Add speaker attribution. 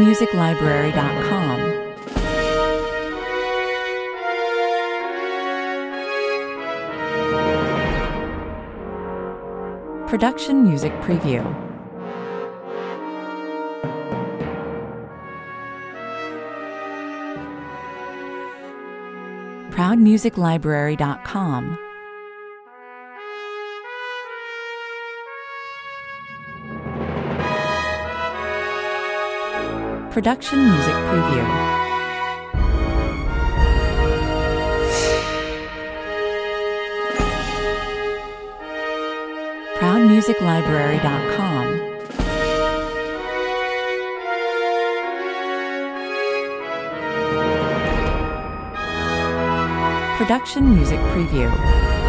Speaker 1: ProudMusicLibrary.com. Production Music Preview. ProudMusicLibrary.com. Production Music Preview. ProudMusicLibrary.com. Production Music Preview.